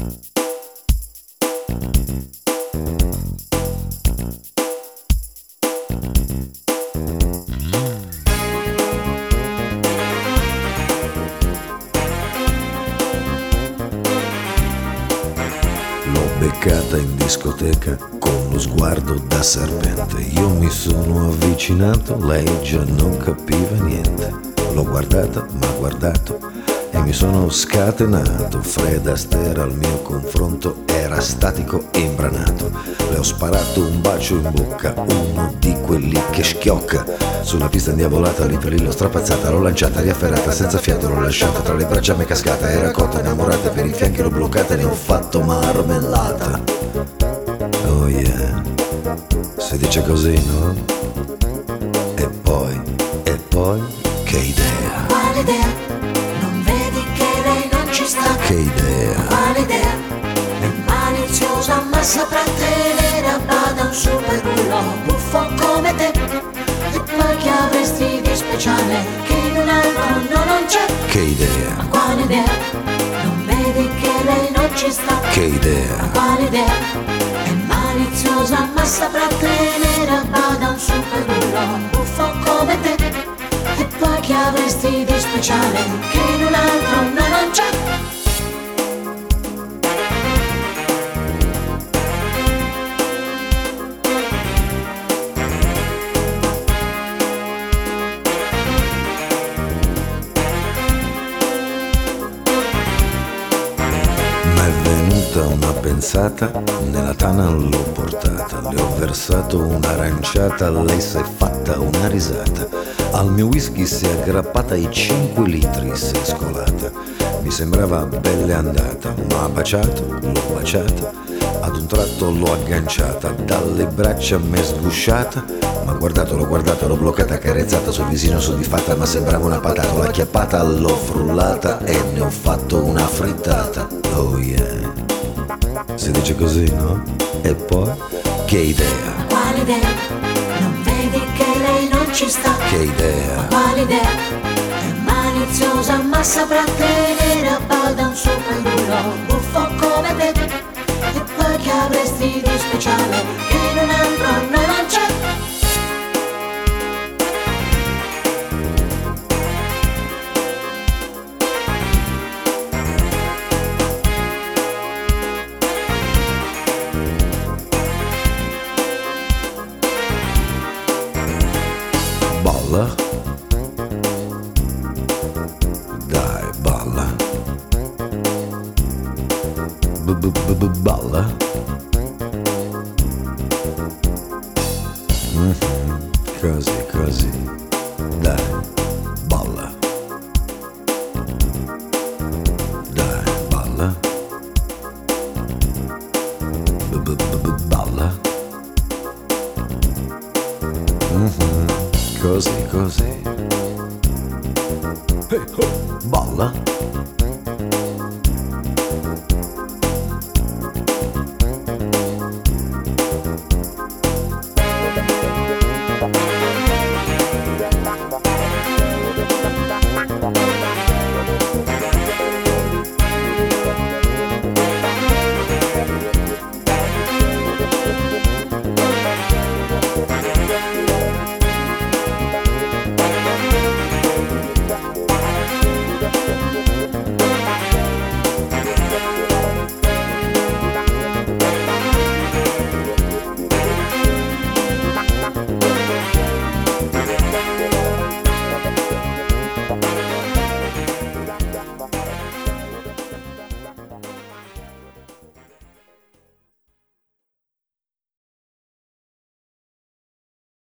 Beccata in discoteca con lo sguardo da serpente. Io mi sono avvicinato, lei già non capiva niente. L'ho guardata, m'ha guardato e mi sono scatenato. Fred Astaire al mio confronto era statico e imbranato. Le ho sparato un bacio in bocca, uno di quelli che schiocca. Sulla pista indiavolata, lì per lì l'ho strapazzata, l'ho lanciata, riafferrata, senza fiato l'ho lasciata. Tra le braccia m'è cascata, era cotta, innamorata, per i fianchi l'ho bloccata e ne ho fatto marmellata. Oh yeah, si dice così, no? E poi, che idea? Quale idea? Non vedi che lei non ci sta? Che idea? Quale idea? È maliziosa ma saprà tenere a bada un super bullo buffo come te. E poi che avresti di speciale che in un altro non c'è? Che idea? Ma quale idea? Non vedi che lei non ci sta? Che idea? Ma quale idea? È maliziosa ma saprà tenere a bada un super bullo buffo come te. E poi che avresti di speciale che in un altro non c'è? Una pensata, nella tana l'ho portata, le ho versato un'aranciata, lei si è fatta una risata. Al mio whisky si è aggrappata e 5 litri si è scolata. Mi sembrava belle andata, m'ha baciato, l'ho baciata, ad un tratto l'ho agganciata, dalle braccia m'è sgusciata. M'ha guardato, l'ho guardata, l'ho bloccata, carezzata sul visino soddisfatta, ma sembrava una patata. L'ho acchiappata, l'ho frullata e ne ho fatto una frittata. Oh yeah, si dice così, no? E poi, che idea? Ma quale idea? Non vedi che lei non ci sta? Che idea? Ma quale idea? È maliziosa ma saprà tenere a bada un super bullo buffo come te. E poi che avresti di speciale che in un altro non c'è? Balla, dai balla, balla, così, dai balla, dai balla, balla, così, balla.